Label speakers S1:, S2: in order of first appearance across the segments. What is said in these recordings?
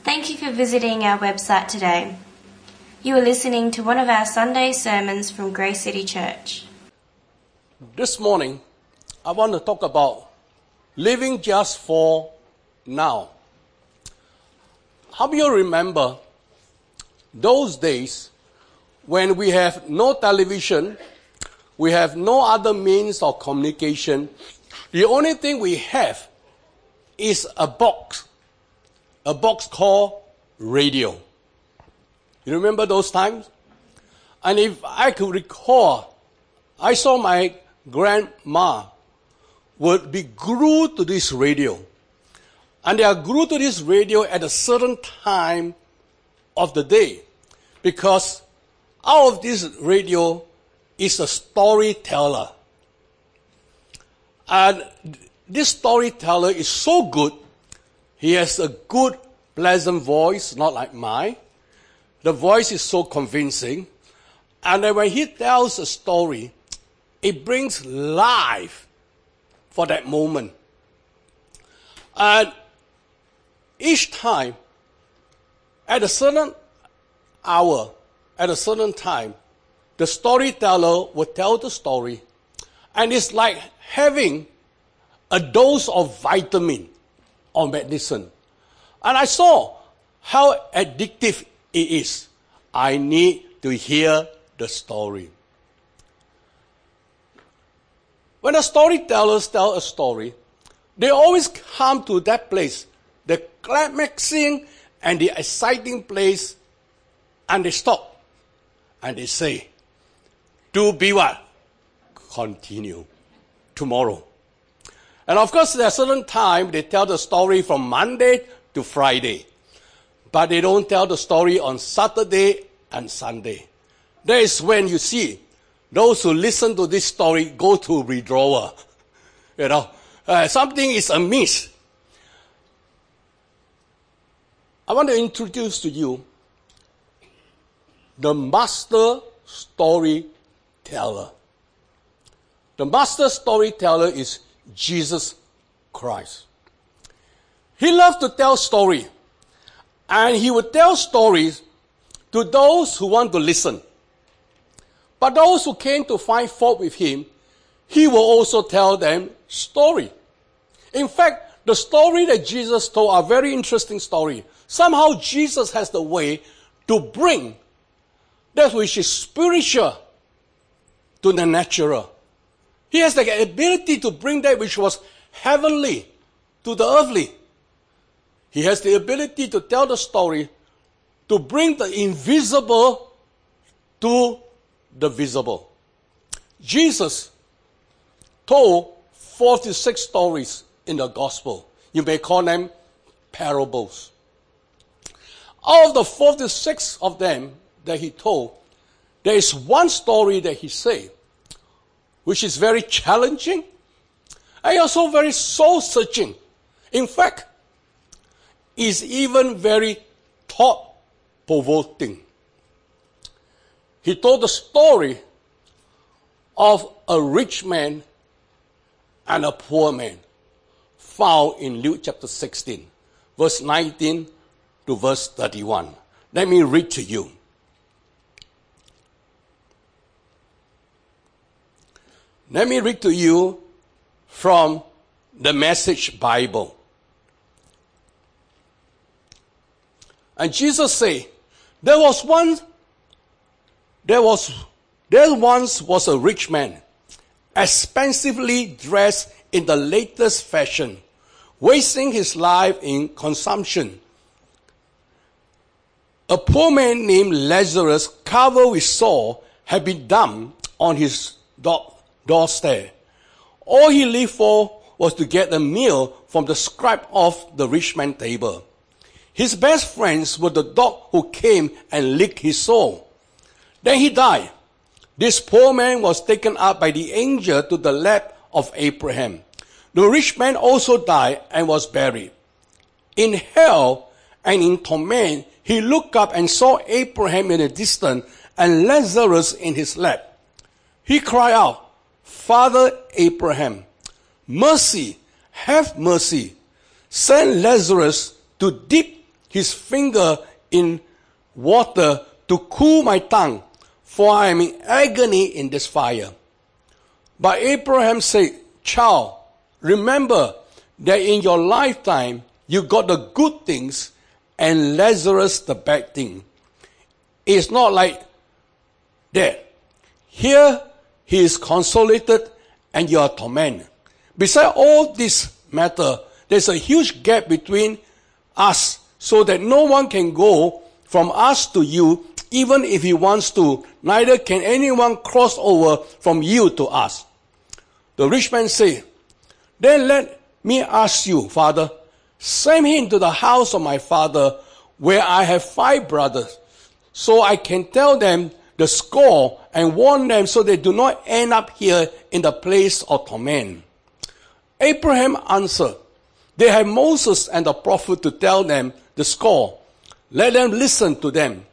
S1: Thank you for visiting our website today. You are listening to one of our Sunday sermons from Grace City Church.
S2: This morning, I want to talk about living just for now. How do you remember those days when we have no television, we have no other means of communication? The only thing we have is a box called radio. You remember those times? And if I could recall, I saw my grandma would be glued to this radio. And they are glued to this radio at a certain time of the day. Because out of this radio is a storyteller. And this storyteller is so good. He has a good, pleasant voice, not like mine. The voice is so convincing. And then when he tells a story, it brings life for that moment. And each time, at a certain hour, at a certain time, the storyteller will tell the story. And it's like having a dose of vitamin or medicine. And I saw how addictive it is. I need to hear the story. When the storytellers tell a story, they always come to that place, the climaxing and the exciting place, and they stop. And they say, to be what? Continue. Tomorrow. And of course, there are certain time they tell the story from Monday to Friday. But they don't tell the story on Saturday and Sunday. That is when you see those who listen to this story go to withdrawal. Something is amiss. I want to introduce to you the master storyteller. The master storyteller is Jesus Christ. He loved to tell stories, and he would tell stories to those who want to listen. But those who came to find fault with him, he will also tell them story. In fact, the story that Jesus told are very interesting story. Somehow Jesus has the way to bring that which is spiritual to the natural. He has the ability to bring that which was heavenly to the earthly. He has the ability to tell the story, to bring the invisible to the visible. Jesus told 46 stories in the gospel. You may call them parables. Out of the 46 of them that he told, there is one story that he said, which is very challenging and also very soul-searching. In fact, is even very thought-provoking. He told the story of a rich man and a poor man, found in Luke chapter 16, verse 19 to verse 31. Let me read to you. Let me read to you from the Message Bible. And Jesus said, there once was a rich man, expensively dressed in the latest fashion, wasting his life in consumption. A poor man named Lazarus, covered with sore, had been dumped on his doorstep. All he lived for was to get a meal from the scrap of the rich man's table. His best friends were the dog who came and licked his sore. Then he died. This poor man was taken up by the angel to the lap of Abraham. The rich man also died and was buried. In hell and in torment, he looked up and saw Abraham in the distance and Lazarus in his lap. He cried out, Father Abraham, mercy, have mercy. Send Lazarus to dip his finger in water to cool my tongue, for I am in agony in this fire. But Abraham said, child, remember that in your lifetime you got the good things and Lazarus the bad thing. It's not like that. Here he is consolated and you are tormented. Beside all this matter, there's a huge gap between us so that no one can go from us to you, even if he wants to. Neither can anyone cross over from you to us. The rich man said, then let me ask you, Father, send him to the house of my father, where I have 5 brothers, so I can tell them the score and warn them so they do not end up here in the place of torment. Abraham answered, they have Moses and the prophet to tell them the score. Let them listen to them.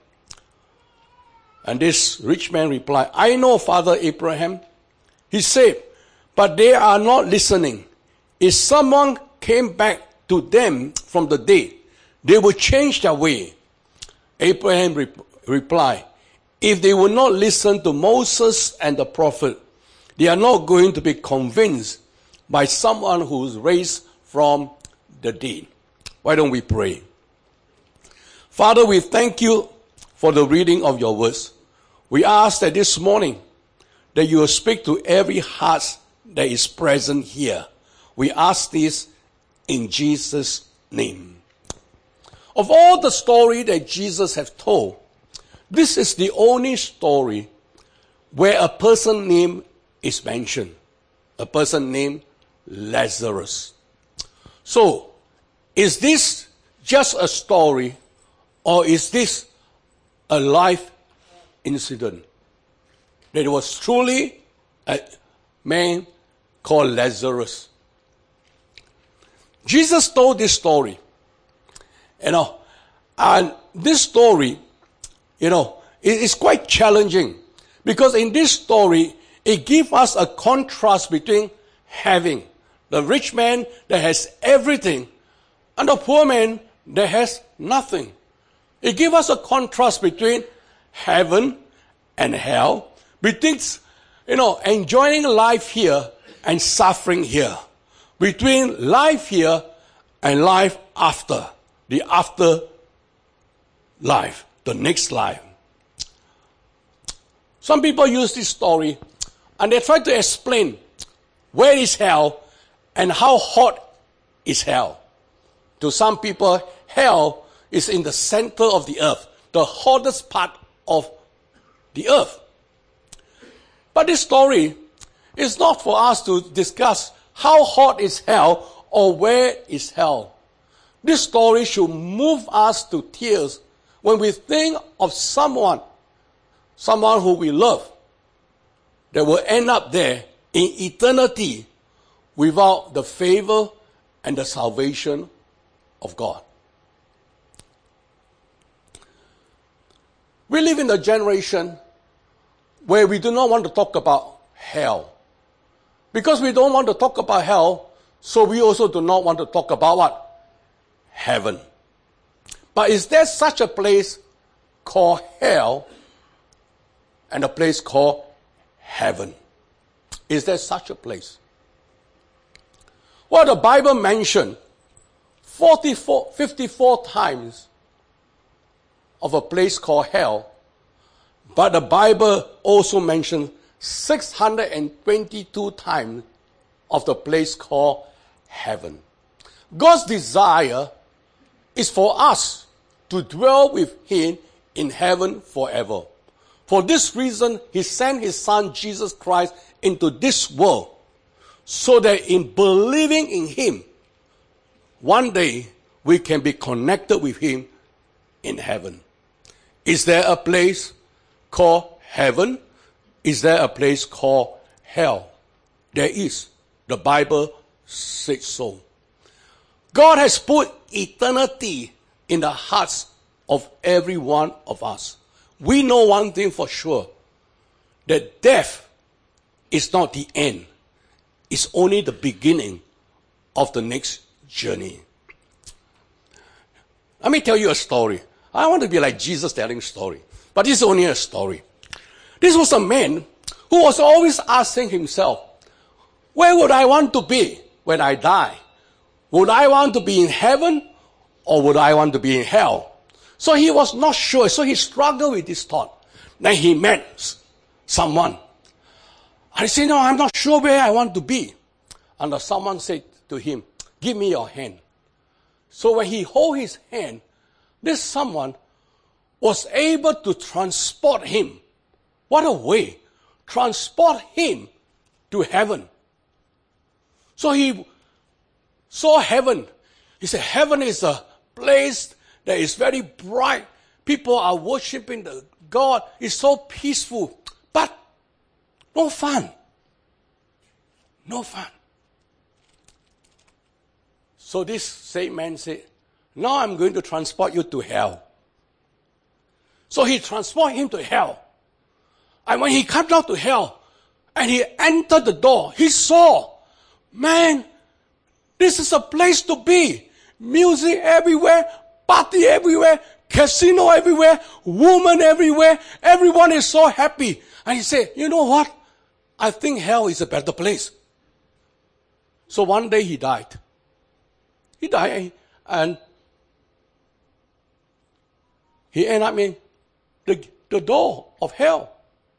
S2: And this rich man replied, I know, Father Abraham. He said, but they are not listening. If someone came back to them from the dead, they would change their way. Abraham replied, if they will not listen to Moses and the prophet, they are not going to be convinced by someone who is raised from the dead. Why don't we pray? Father, we thank you for the reading of your words. We ask that this morning that you will speak to every heart that is present here. We ask this in Jesus' name. Of all the story that Jesus has told, this is the only story where a person name is mentioned. A person named Lazarus. So, is this just a story, or is this a life incident? That it was truly a man called Lazarus. Jesus told this story, and this story, it is quite challenging, because in this story, it gives us a contrast between having the rich man that has everything and the poor man that has nothing. It gives us a contrast between heaven and hell, between enjoying life here and suffering here, between life here and life after, the after life, the next life. Some people use this story and they try to explain where is hell and how hot is hell. To some people, hell is in the center of the earth, the hottest part of the earth. But this story is not for us to discuss how hot is hell or where is hell. This story should move us to tears when we think of someone who we love, that will end up there in eternity without the favor and the salvation of God. We live in a generation where we do not want to talk about hell. Because we don't want to talk about hell, so we also do not want to talk about what? Heaven. But is there such a place called hell and a place called heaven? Is there such a place? Well, the Bible mentioned 54 times of a place called hell, but the Bible also mentions 622 times of the place called heaven. God's desire is for us to dwell with Him in heaven forever. For this reason, He sent His Son Jesus Christ into this world, so that in believing in Him, one day we can be connected with Him in heaven. Is there a place called heaven? Is there a place called hell? There is. The Bible says so. God has put eternity in the hearts of every one of us. We know one thing for sure, that death is not the end. It's only the beginning of the next journey. Let me tell you a story. I want to be like Jesus telling story. But this is only a story. This was a man who was always asking himself, where would I want to be when I die? Would I want to be in heaven or would I want to be in hell? So he was not sure. So he struggled with this thought. Then he met someone. I said, no, I'm not sure where I want to be. And someone said to him, give me your hand. So when he held his hand, this someone was able to transport him. What a way. Transport him to heaven. So he saw heaven. He said, heaven is a place that is very bright. People are worshiping the God. It's so peaceful. But no fun. No fun. So this same man said, now I'm going to transport you to hell. So he transported him to hell. And when he came down to hell, and he entered the door, he saw, man, this is a place to be. Music everywhere, party everywhere, casino everywhere, woman everywhere. Everyone is so happy. And he said, you know what? I think hell is a better place. So one day he died. He died and he ended up in the door of hell.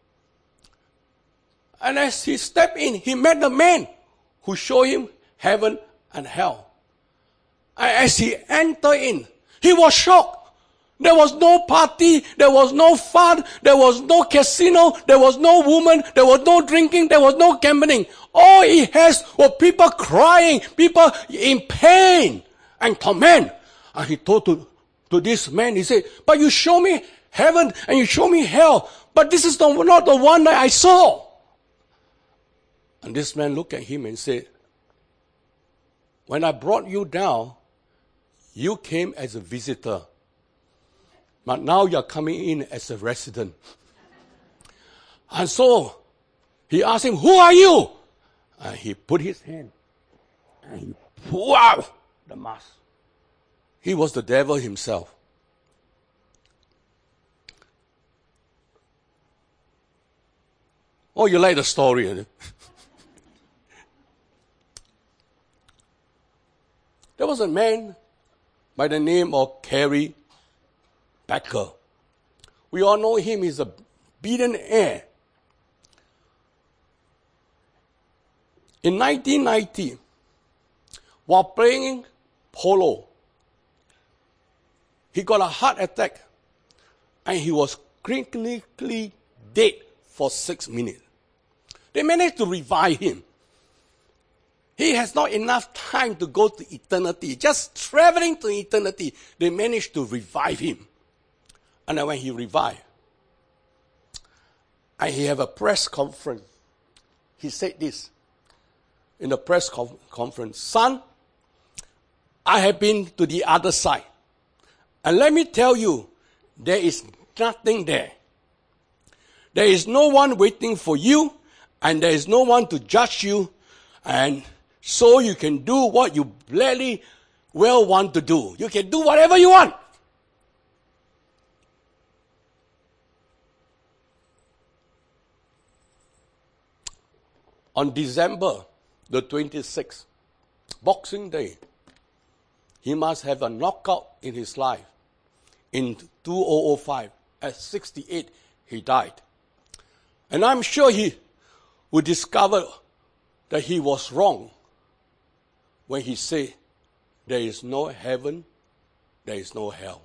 S2: And as he stepped in, he met the man who showed him heaven and hell. And as he entered in, he was shocked. There was no party, there was no fun, there was no casino, there was no woman, there was no drinking, there was no gambling. All he has were people crying, people in pain and torment. And he told to this man, he said, but you show me heaven and you show me hell, but this is not the one that I saw. And this man looked at him and said, when I brought you down, you came as a visitor. But now you're coming in as a resident. And so he asked him, who are you? And he put his hand and he pulled out the mask. He was the devil himself. Oh, you like the story? There was a man by the name of Carrie Becker. We all know him. He's a billionaire. In 1990, while playing polo, he got a heart attack and he was clinically dead for 6 minutes. They managed to revive him. He has not enough time to go to eternity. Just traveling to eternity, they managed to revive him. And then when he revived, and he had a press conference, he said this in the press conference, son, I have been to the other side. And let me tell you, there is nothing there. There is no one waiting for you, and there is no one to judge you, and so you can do what you bloody well want to do. You can do whatever you want. On December the 26th, Boxing Day, he must have a knockout in his life. In 2005, at 68, he died. And I'm sure he would discover that he was wrong when he said, there is no heaven, there is no hell.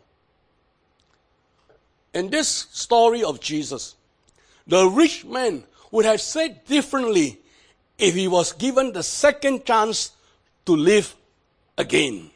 S2: In this story of Jesus, the rich man would have said differently if he was given the second chance to live again.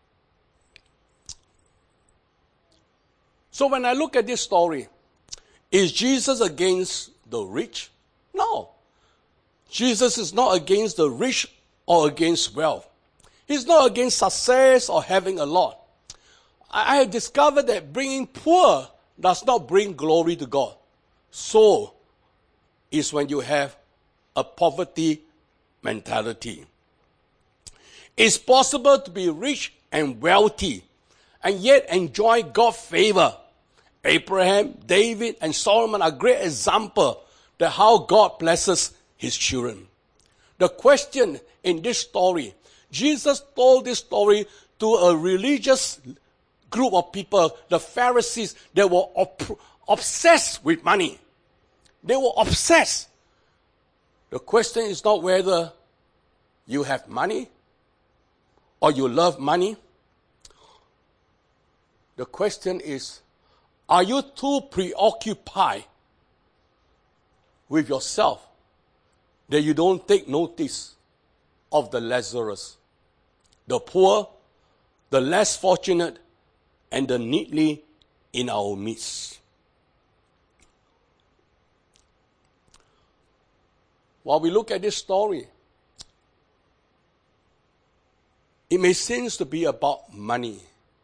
S2: So when I look at this story, is Jesus against the rich? No. Jesus is not against the rich or against wealth. He's not against success or having a lot. I have discovered that bringing poor does not bring glory to God. So is when you have a poverty mentality. It's possible to be rich and wealthy and yet enjoy God's favor. Abraham, David, and Solomon are great examples of how God blesses his children. The question in this story, Jesus told this story to a religious group of people, the Pharisees, that were obsessed with money. They were obsessed. The question is not whether you have money or you love money. The question is, are you too preoccupied with yourself that you don't take notice of the Lazarus, the poor, the less fortunate, and the needy in our midst? While we look at this story, it may seem to be about money.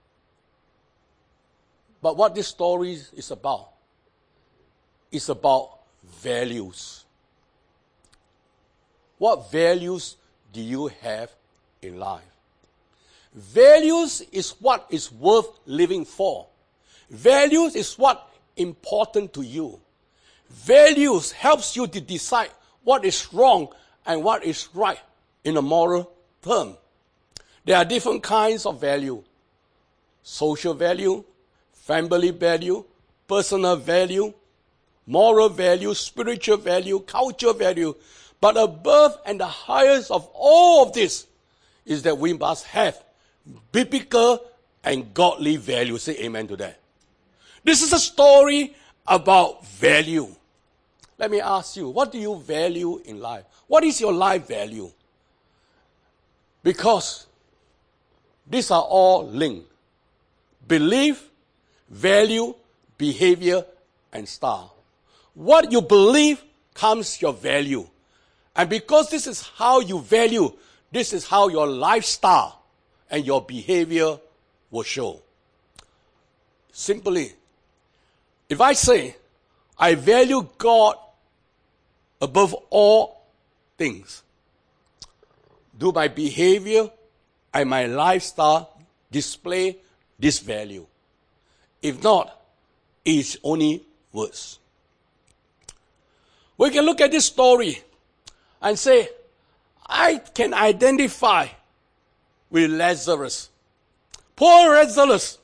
S2: But what this story is about values. What values do you have in life? Values is what is worth living for. Values is what is important to you. Values helps you to decide what is wrong and what is right in a moral term. There are different kinds of value. Social value, family value, personal value, moral value, spiritual value, cultural value. But above and the highest of all of this is that we must have biblical and godly value. Say amen to that. This is a story about value. Let me ask you, what do you value in life? What is your life value? Because these are all linked. Belief, value, behavior, and style. What you believe comes your value. And because this is how you value, this is how your lifestyle and your behavior will show. Simply, if I say, I value God above all things, do my behavior and my lifestyle display this value? If not, it's only words. We can look at this story and say, I can identify with Lazarus. Poor Lazarus.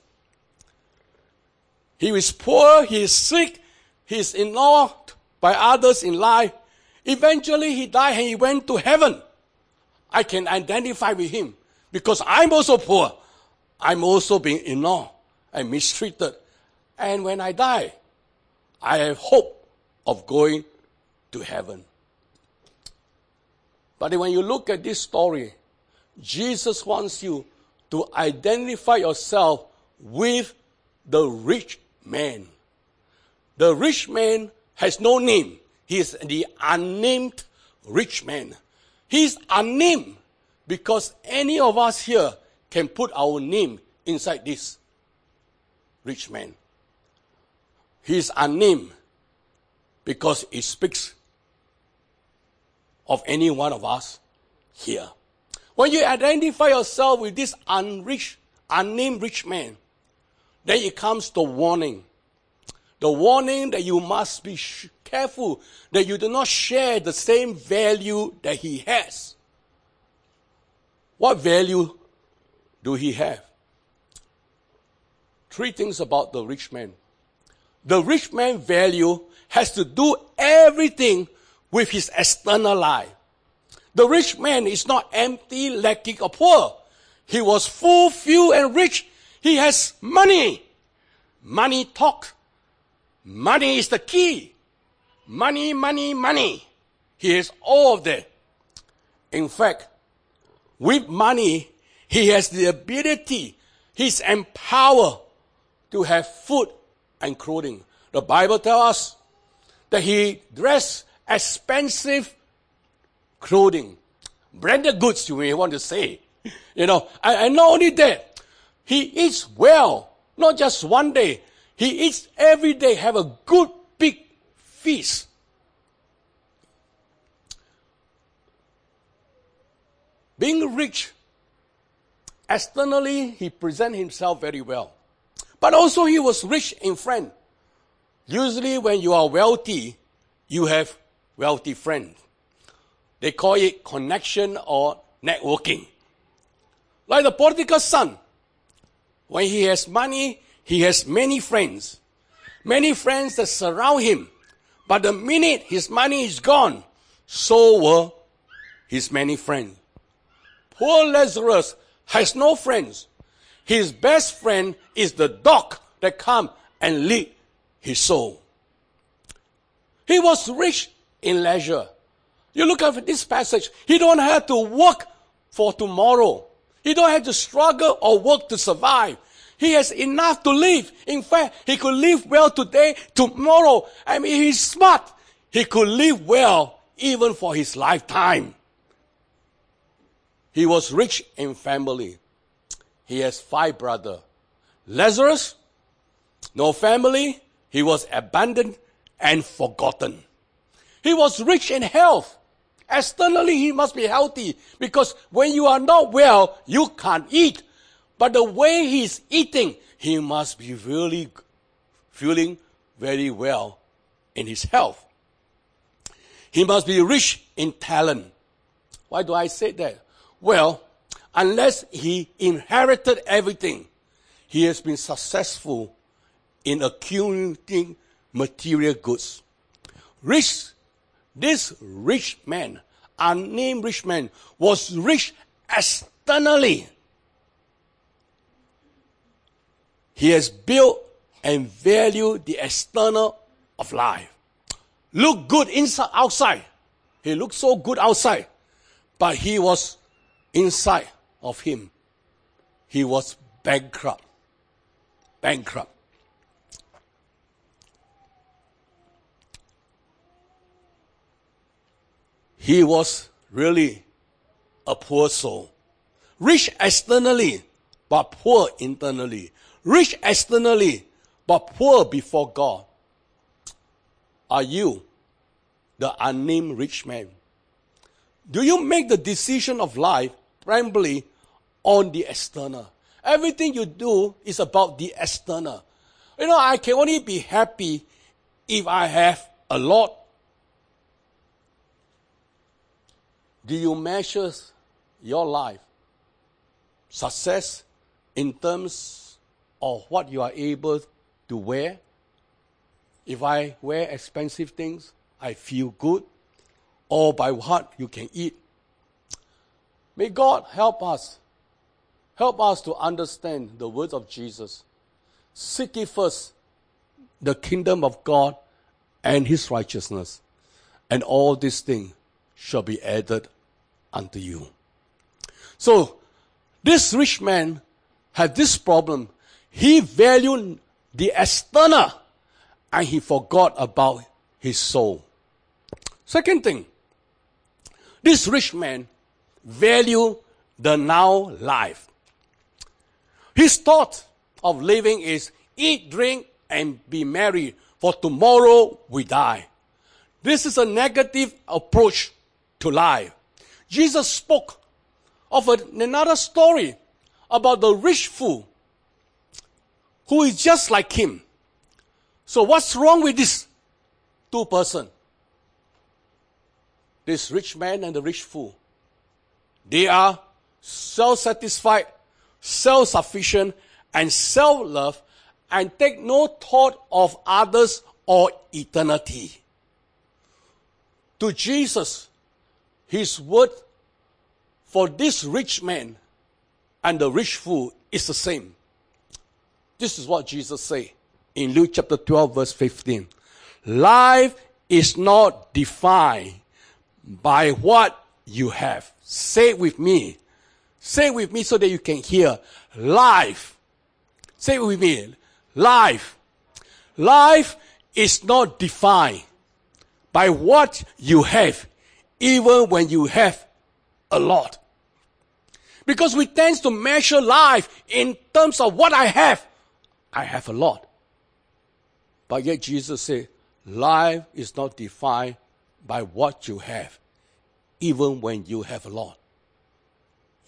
S2: He is poor, he is sick, he is ignored by others in life. Eventually he died and he went to heaven. I can identify with him because I'm also poor. I'm also being ignored and mistreated. And when I die, I have hope of going to heaven. But when you look at this story, Jesus wants you to identify yourself with the rich man. The rich man has no name. He is the unnamed rich man. He is unnamed because any of us here can put our name inside this rich man. He is unnamed because it speaks of any one of us here. When you identify yourself with this unnamed rich man, then it comes to warning. The warning that you must be careful that you do not share the same value that he has. What value do he have? Three things about the rich man. The rich man's value has to do everything with his external life. The rich man is not empty, lacking, or poor. He was full, filled, and rich. He has money. Money talks. Money is the key. Money, money, money. He has all of that. In fact, with money, he has the ability, he's empowered to have food and clothing. The Bible tells us that he dressed expensive clothing. Branded goods, you may want to say. And not only that, he eats well, not just one day. He eats every day, have a good big feast. Being rich Externally, he presented himself very well. But also he was rich in friends. Usually when you are wealthy, you have wealthy friends. They call it connection or networking. Like the prodigal son. When he has money, he has many friends. Many friends that surround him. But the minute his money is gone, so were his many friends. Poor Lazarus has no friends. His best friend is the dog that come and lick his soul. He was rich in leisure. You look at this passage, he don't have to work for tomorrow. He don't have to struggle or work to survive. He has enough to live. In fact, he could live well today, tomorrow. I mean, he's smart. He could live well even for his lifetime. He was rich in family. He has 5 brothers. Lazarus, no family. He was abandoned and forgotten. He was rich in health. Externally, he must be healthy because when you are not well, you can't eat. But the way he's eating, he must be really feeling very well in his health. He must be rich in talent. Why do I say that? Well, unless he inherited everything, he has been successful in accumulating material goods. This rich man, unnamed rich man, was rich externally. He has built and valued the external of life. Look good inside, outside. He looked so good outside, but he was inside of him. He was bankrupt. Bankrupt. He was really a poor soul. Rich externally, but poor internally. Rich externally, but poor before God. Are you the unnamed rich man? Do you make the decision of life primarily on the external? Everything you do is about the external. You know, I can only be happy if I have a lot. Do you measure your life, success, in terms of what you are able to wear? If I wear expensive things, I feel good. Or by what you can eat. May God help us. Help us to understand the words of Jesus. Seek ye first the kingdom of God and his righteousness, and all these things shall be added unto you. So, this rich man had this problem. He valued the external and he forgot about his soul. Second thing, this rich man valued the now life. His thought of living is eat, drink, and be merry, for tomorrow we die. This is a negative approach to life. Jesus spoke of another story about the rich fool who is just like him. So what's wrong with this two persons? This rich man and the rich fool. They are self-satisfied, self-sufficient, and self-love, and take no thought of others or eternity. To Jesus, his word for this rich man and the rich fool is the same. This is what Jesus said in Luke chapter 12 verse 15. Life is not defined by what you have. Say it with me. Say it with me so that you can hear. Life. Say it with me. Life. Life is not defined by what you have, even when you have a lot. Because we tend to measure life in terms of what I have. I have a lot. But yet Jesus said, life is not defined by what you have, even when you have a lot.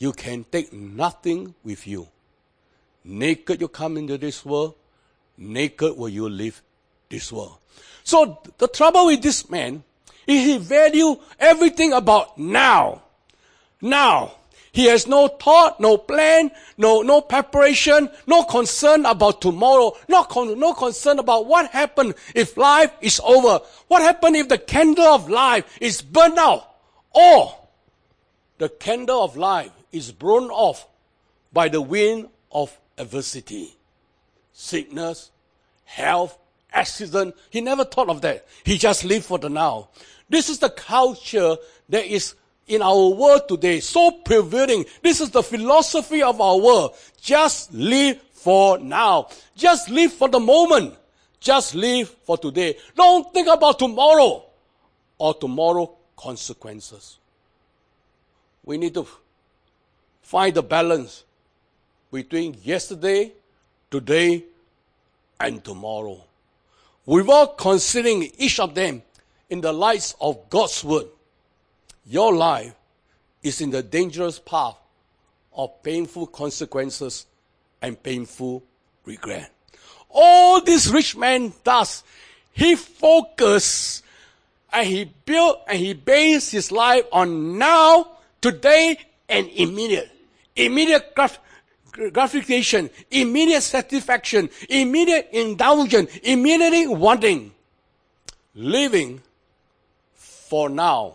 S2: you can take nothing with you. Naked you come into this world, naked will you leave this world. So the trouble with this man is he values everything about now. Now. He has no thought, no plan, no preparation, no concern about tomorrow, no concern about what happens if life is over. What happens if the candle of life is burned out? Or the candle of life is blown off by the wind of adversity. Sickness, health, accident. He never thought of that. He just lived for the now. This is the culture that is in our world today, so prevailing. This is the philosophy of our world. Just live for now. Just live for the moment. Just live for today. Don't think about tomorrow or tomorrow consequences. We need to find the balance between yesterday, today, and tomorrow, without considering each of them in the light of God's word. Your life is in the dangerous path of painful consequences and painful regret. All this rich man does, he focused and he built and he based his life on now, today, and immediate. Immediate gratification, immediate satisfaction, immediate indulgence, immediately wanting. Living for now.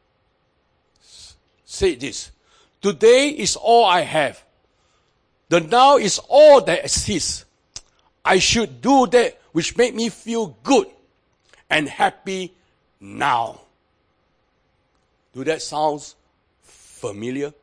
S2: Say this. Today is all I have. The now is all that exists. I should do that which make me feel good and happy now. Do that sound familiar?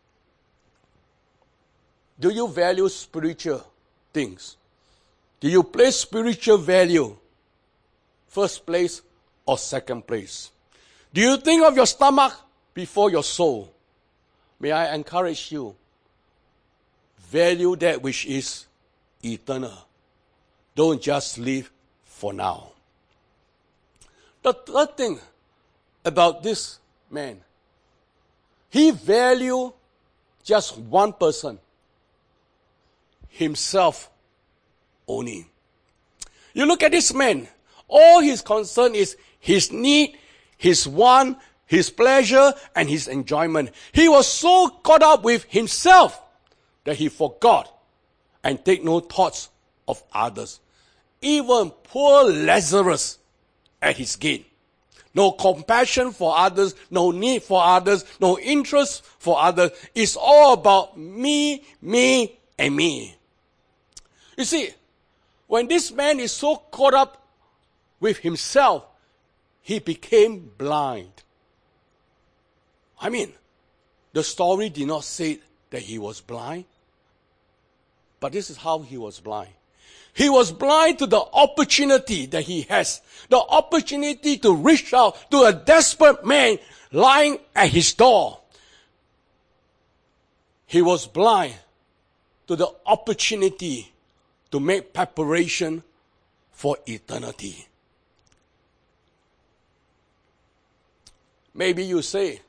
S2: Do you value spiritual things? Do you place spiritual value first place or second place? Do you think of your stomach before your soul? May I encourage you, value that which is eternal. Don't just live for now. The third thing about this man, he valued just one person, himself only. You look at this man, all his concern is his need, his want, his pleasure, and his enjoyment. He was so caught up with himself that he forgot and take no thoughts of others. Even poor Lazarus at his gate. No compassion for others, no need for others, no interest for others. It's all about me, me, and me. You see, when this man is so caught up with himself, he became blind. I mean, the story did not say that he was blind, but this is how he was blind. He was blind to the opportunity that he has, the opportunity to reach out to a desperate man lying at his door. He was blind to the opportunity to make preparation for eternity. Maybe you say,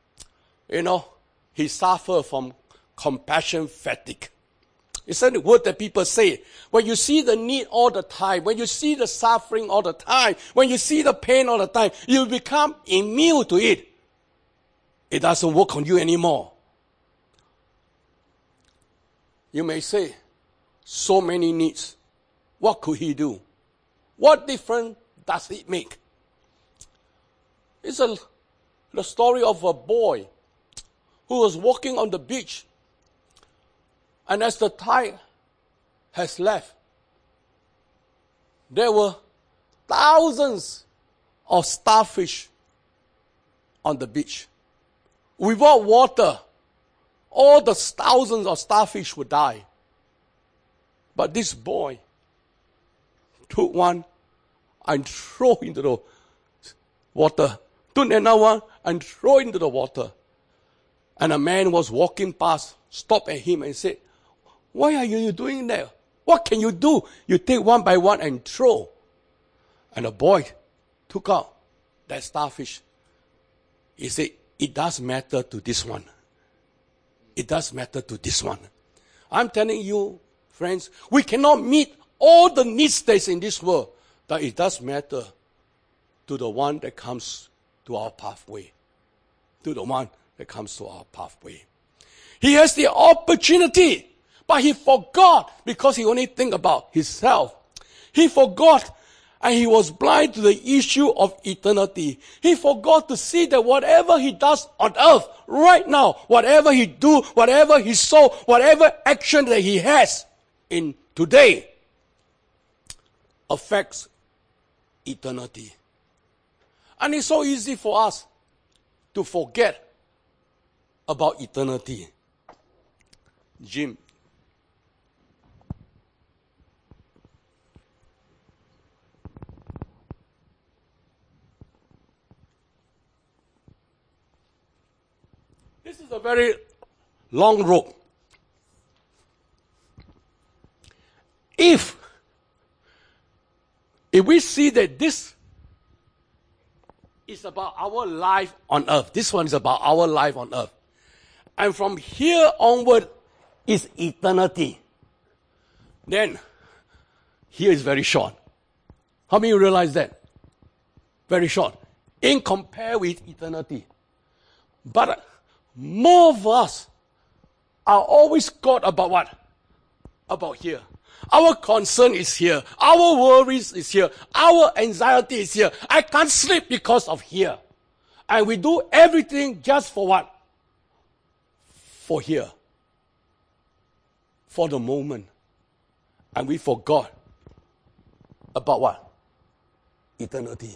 S2: he suffered from compassion fatigue. It's the word that people say. When you see the need all the time, when you see the suffering all the time, when you see the pain all the time, you become immune to it. It doesn't work on you anymore. You may say, so many needs. What could he do? What difference does it make? It's the story of a boy who was walking on the beach. And as the tide has left, there were thousands of starfish on the beach. Without water, all the thousands of starfish would die. But this boy took one and threw into the water. Took another one and threw into the water. And a man was walking past, stopped at him and said, "Why are you doing that? What can you do? You take one by one and throw." And the boy took out that starfish. He said, "It does matter to this one. it does matter to this one. I'm telling you, friends, we cannot meet all the needs that's in this world, but it does matter to the one that comes to our pathway. To the one that comes to our pathway. He has the opportunity, but he forgot because he only think about himself. He forgot and he was blind to the issue of eternity. He forgot to see that whatever he does on earth right now, whatever he do, whatever he sow, whatever action that he has in today affects eternity. And it's so easy for us to forget about eternity. Jim. This is a very long rope. If we see that this is about our life on earth, this one is about our life on earth, and from here onward is eternity, then here is very short. How many of you realize that? Very short. In compare with eternity. But more of us are always caught about what? About here. Our concern is here. Our worries is here. Our anxiety is here. I can't sleep because of here. And we do everything just for what? For here. For the moment. And we forgot about what? Eternity.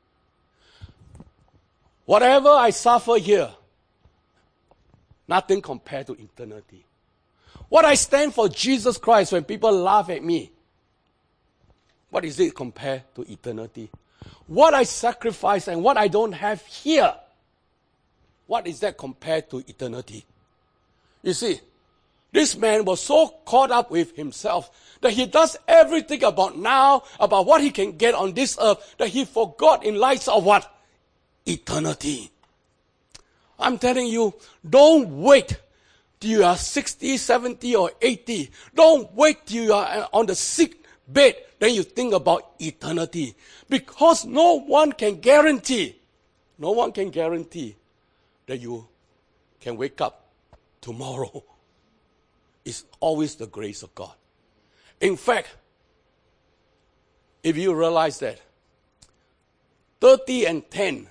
S2: Whatever I suffer here, nothing compared to eternity. What I stand for Jesus Christ when people laugh at me, what is it compared to eternity? What I sacrifice and what I don't have here, what is that compared to eternity? You see, this man was so caught up with himself that he does everything about now, about what he can get on this earth, that he forgot in light of what? Eternity. I'm telling you, don't wait till you are 60, 70, or 80. Don't wait till you are on the sick bed, then you think about eternity. Because no one can guarantee that you can wake up tomorrow. It's always the grace of God. In fact, if you realize that 30 and 10,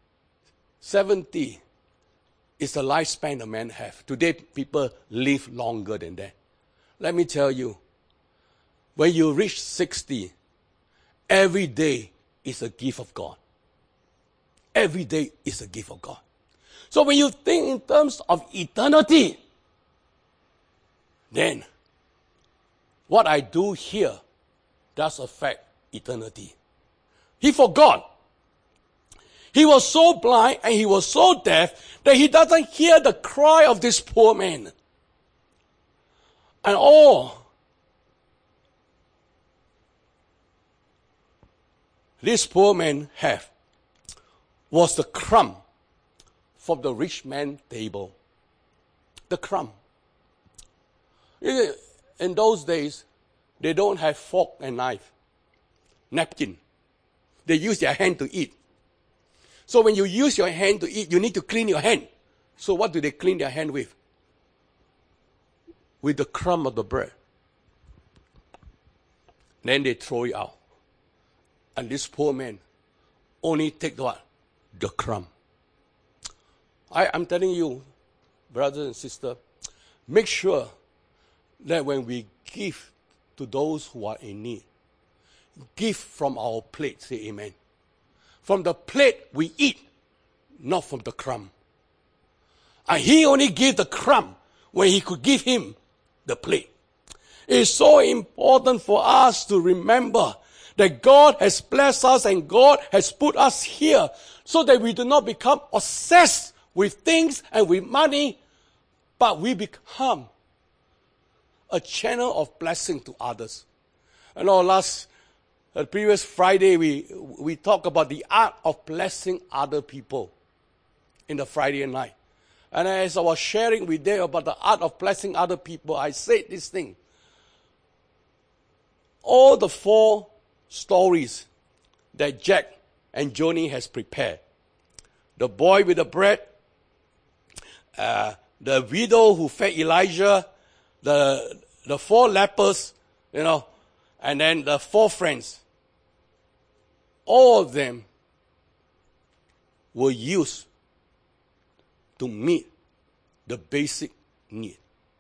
S2: 70 is the lifespan a man have. Today, people live longer than that. Let me tell you, when you reach 60, every day is a gift of God. Every day is a gift of God. So when you think in terms of eternity, then what I do here does affect eternity. He forgot. He was so blind and he was so deaf that he doesn't hear the cry of this poor man. And all this poor man had was the crumb from the rich man's table. The crumb. In those days, they don't have fork and knife, napkin. They use their hand to eat. So when you use your hand to eat, you need to clean your hand. So what do they clean their hand with? With the crumb of the bread. Then they throw it out. And this poor man only take what? The crumb. I'm telling you, brothers and sisters, make sure that when we give to those who are in need, give from our plate. Say amen. From the plate we eat, not from the crumb. And he only gave the crumb when he could give him the plate. It's so important for us to remember that God has blessed us and God has put us here so that we do not become obsessed with things and with money, but we become a channel of blessing to others. I know previous Friday, we talked about the art of blessing other people in the Friday night. And as I was sharing with them about the art of blessing other people, I said this thing. All the 4 stories that Jack and Joni has prepared. The boy with the bread, the widow who fed Elijah, the 4 lepers, and then the 4 friends. All of them were used to meet the basic need.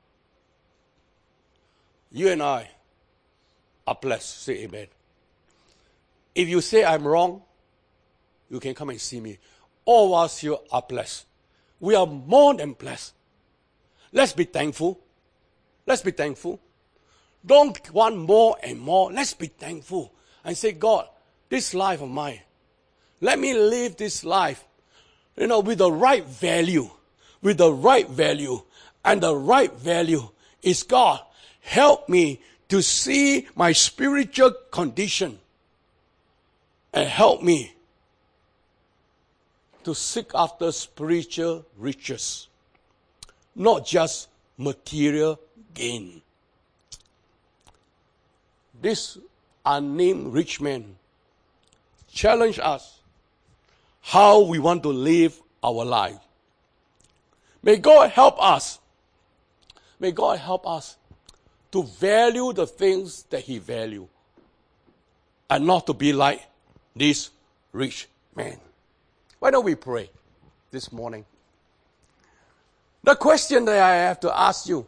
S2: You and I are blessed. Say amen. If you say I'm wrong, you can come and see me. All of us here are blessed. We are more than blessed. Let's be thankful. Let's be thankful. Don't want more and more. Let's be thankful and say, God, this life of mine, let me live this life, with the right value. With the right value. And the right value is, God, help me to see my spiritual condition and help me to seek after spiritual riches, not just material gain. This unnamed rich man challenged us how we want to live our life. May God help us. May God help us to value the things that He values and not to be like this rich man. Why don't we pray this morning? The question that I have to ask you,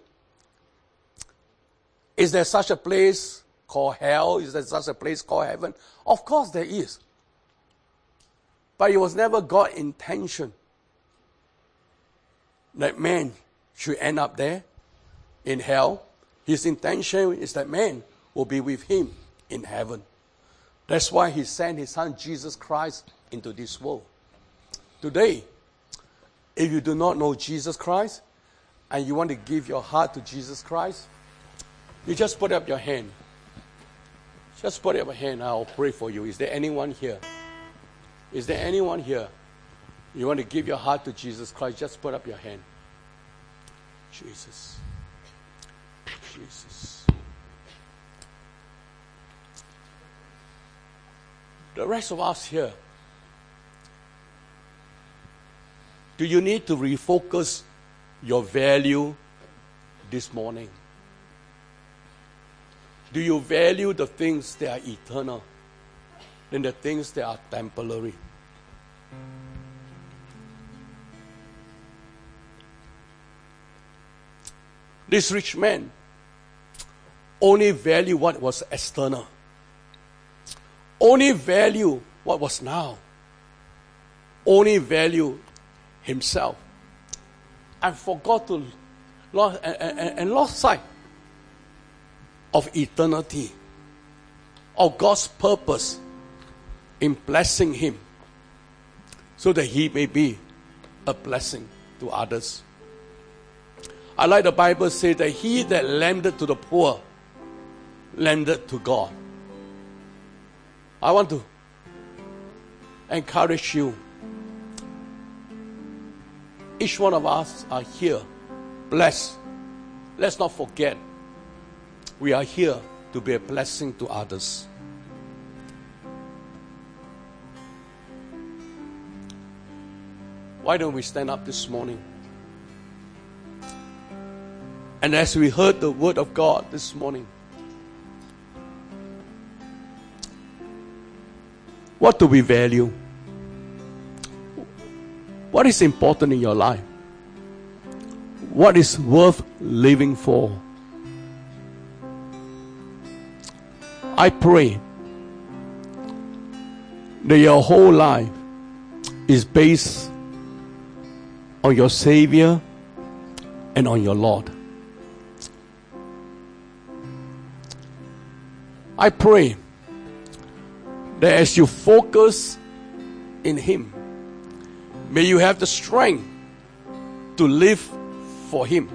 S2: is there such a place called hell? Is there such a place called heaven? Of course there is. But it was never God's intention that man should end up there in hell. His intention is that man will be with Him in heaven. That's why He sent His Son Jesus Christ into this world. Today, if you do not know Jesus Christ and you want to give your heart to Jesus Christ, you just put up your hand. Just put up your hand. I'll pray for you. Is there anyone here? Is there anyone here? You want to give your heart to Jesus Christ? Just put up your hand. Jesus. Jesus. The rest of us here, do you need to refocus your value this morning? Do you value the things that are eternal than the things that are temporary? This rich man only valued what was external. Only valued what was now. Only valued himself. And forgot to lost sight of eternity, of God's purpose in blessing him so that he may be a blessing to others. I like the Bible says that he that lendeth to the poor lendeth to God. I want to encourage you. Each one of us are here blessed. Let's not forget we are here to be a blessing to others. Why don't we stand up this morning? And as we heard the word of God this morning, what do we value? What is important in your life? What is worth living for? I pray that your whole life is based on your Savior and on your Lord. I pray that as you focus in Him, may you have the strength to live for Him.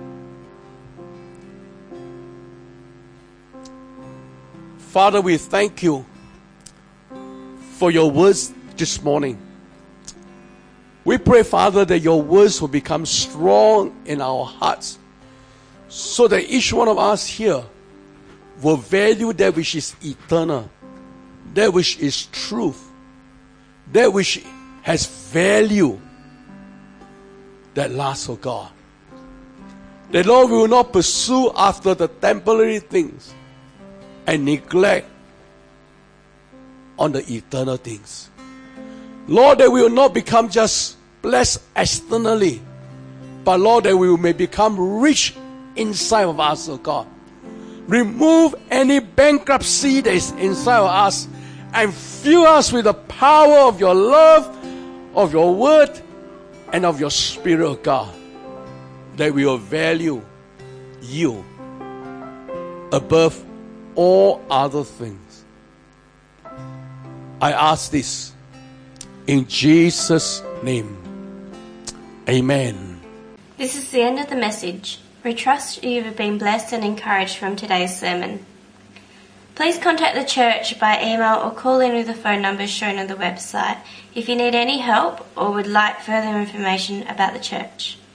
S2: Father, we thank you for your words this morning. We pray, Father, that your words will become strong in our hearts, so that each one of us here will value that which is eternal, that which is truth, that which has value, that lasts, oh God. That, Lord, we will not pursue after the temporary things and neglect on the eternal things. Lord, that we will not become just blessed externally, but Lord, that we may become rich inside of us, oh God. Remove any bankruptcy that is inside of us and fill us with the power of your love, of your word, and of your spirit, oh God. That we will value you above all other things. I ask this in Jesus' name. Amen.
S1: This is the end of the message. We trust you have been blessed and encouraged from today's sermon. Please contact the church by email or call in with the phone numbers shown on the website if you need any help or would like further information about the church.